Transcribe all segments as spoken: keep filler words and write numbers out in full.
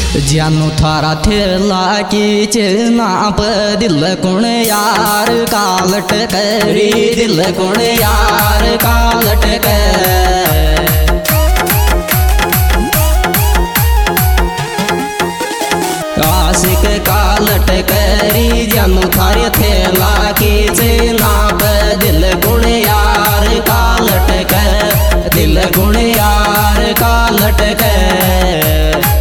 जानू थारा थेला की नाप दिल कुण यार कालट करी दिल कुण यार कालट कर आशिक कालट करी जानू थारे थेला की नाप दिल कुण यार कालट कर दिल कुण यार कालट कर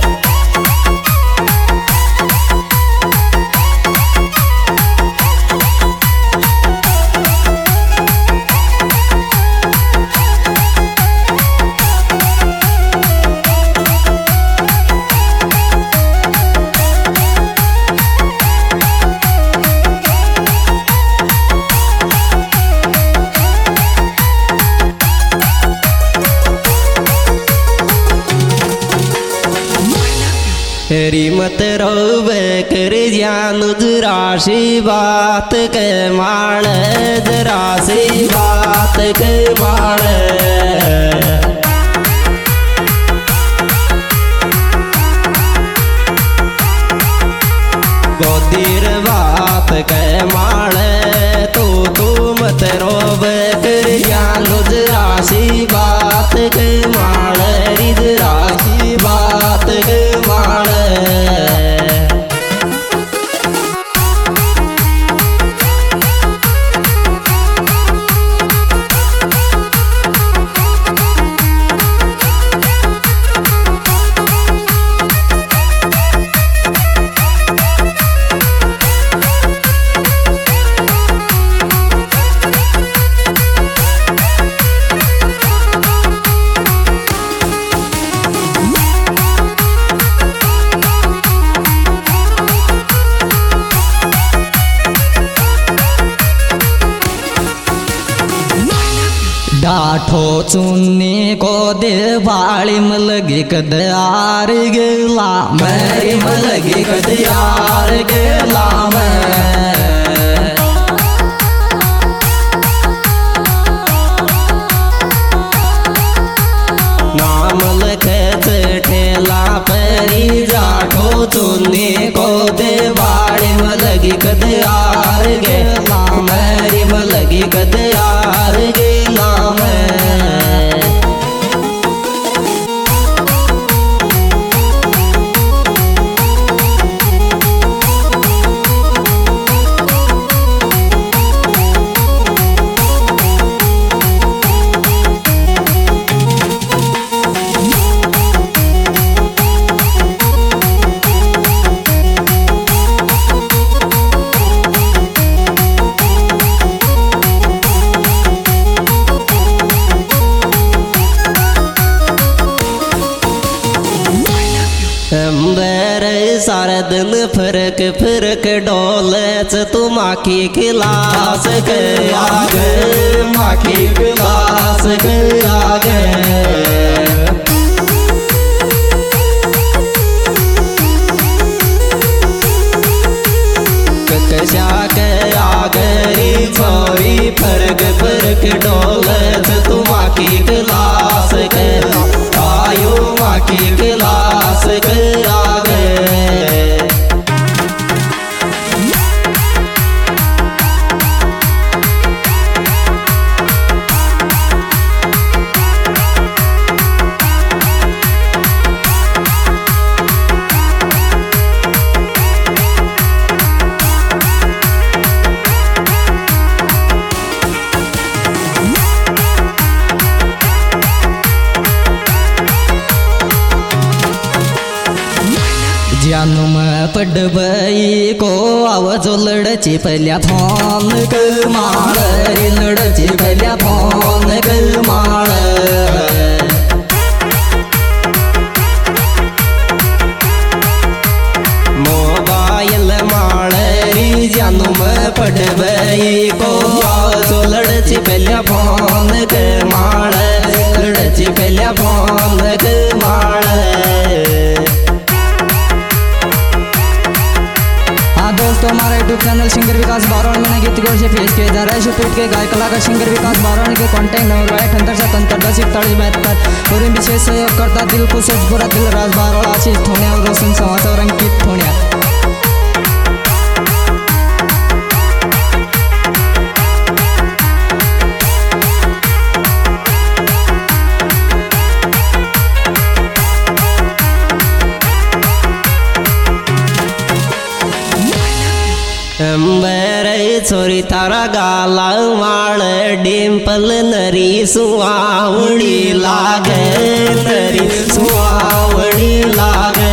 तेरी मत रोवे कर जानू जरासी बात के माण जरासी बात के माण गोदीर बात के माण तू तू मत रोवे कर जानू जरासी बात के माण जरासी बात के माण डाठो चुन्नी को दे बाली मलगी कदयार गेला मेरी मलगी कदयार गेला नाम लखे ठेला परी जाठो चुन्नी को दे बाली मलगी कदयार गेला मेरी मलगी कदयार गेला सारा दिन फरक फरक डोले तू माखी खिलास के आगे माखी खिलास के आगे कशा के आगे छोरी फरक फरक डोले तू माखी खिलास के आयो माखी खिलास के आगे जानू में पडबई को आवाज लड़ची पहल्या फोन कर मार लड़ची पहल्या फोन कर मार मोबाइल मारी जानू में पडबई को आवाज लड़ची पहल्या फोन कर मार लड़ची पहल्या फोन कर मार दोस्तों हमारा YouTube channel singer Vikas Barwan में गीत गौर से पेश किया जा रहा है शूट के गायक कलाकार सिंगर विकास बारवान के कॉन्टैक्ट नंबर है अठहत्तर सतहत्तर दस इकतालीस बहत्तर और विशेष सहयोग करता दिल कुछ बुरा दिल राज बारवान आशीष थोने और रोशन समाचार अंकित थोड्या अंबर चोरी तारा गाला माळ डिंपल नरी सुवावडी लागे नरी सुवावडी लागे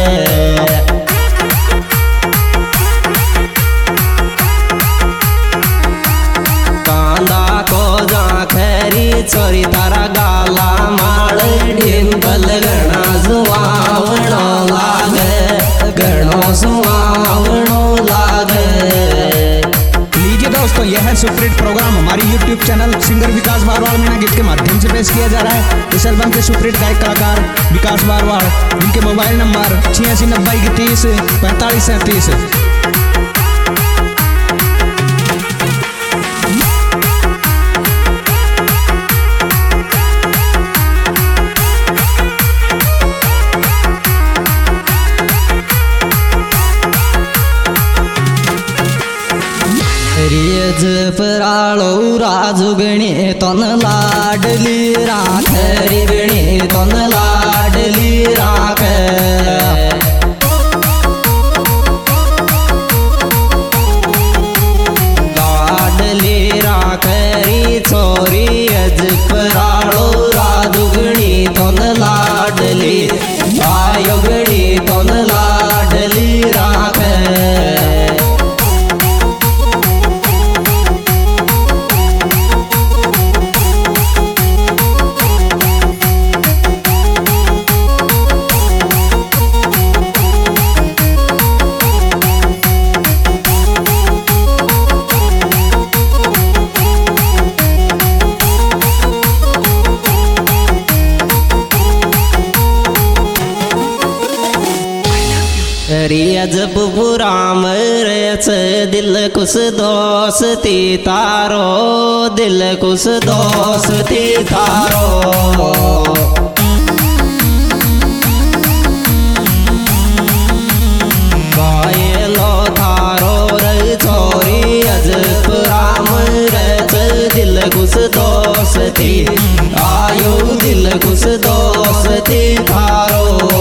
कांदा को जाखरी चोरी तारा गाला माळ डिंपल गणा सुवावणो लागे गणो सुवावणो लागे। लीजिए दोस्तों, यह है सुपरहिट प्रोग्राम हमारी YouTube channel singer Vikas Barwad Meena गीत के माध्यम से पेश किया जा रहा है। इस एल्बम के सुपरहिट गायक कलाकार विकास बारवाड़, जिनके मोबाइल नंबर छियासी नब्बे इकतीस पैंतालीस सैंतीस। रियज पराळो राजुगणे तन लाडली राख रिगणे तन लाडली राख लाडली राख री चोरी अज पराळो राजुगणी तन लाडली आयोगणी तन लाडली राख रियज बुराम रेच दिल कुछ दोस्ती तारो दिल कुछ दोस्ती तारो बायलो थारो रे छोरी अज पुराम रेच दिल कुछ दोस्ती आयो दिल कुछ दोस्ती थारो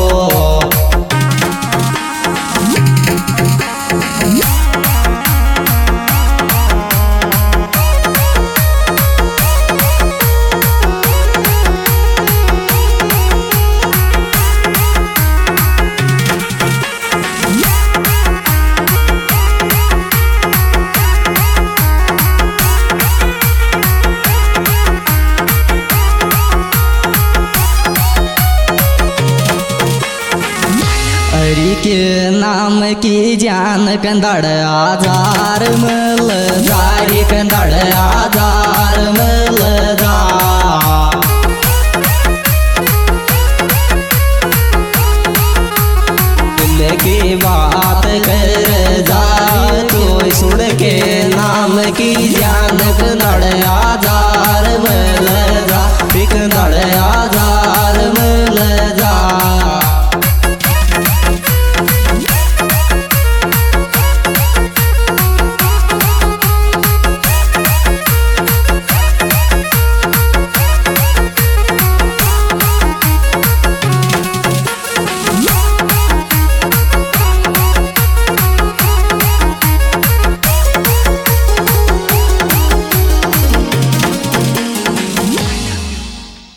के नाम की जान कंदड़ आजार मल जारी कंदड़ आजार मल जा दिल की बात कर जा तो सुन के नाम की जान कंदड़ आजार मल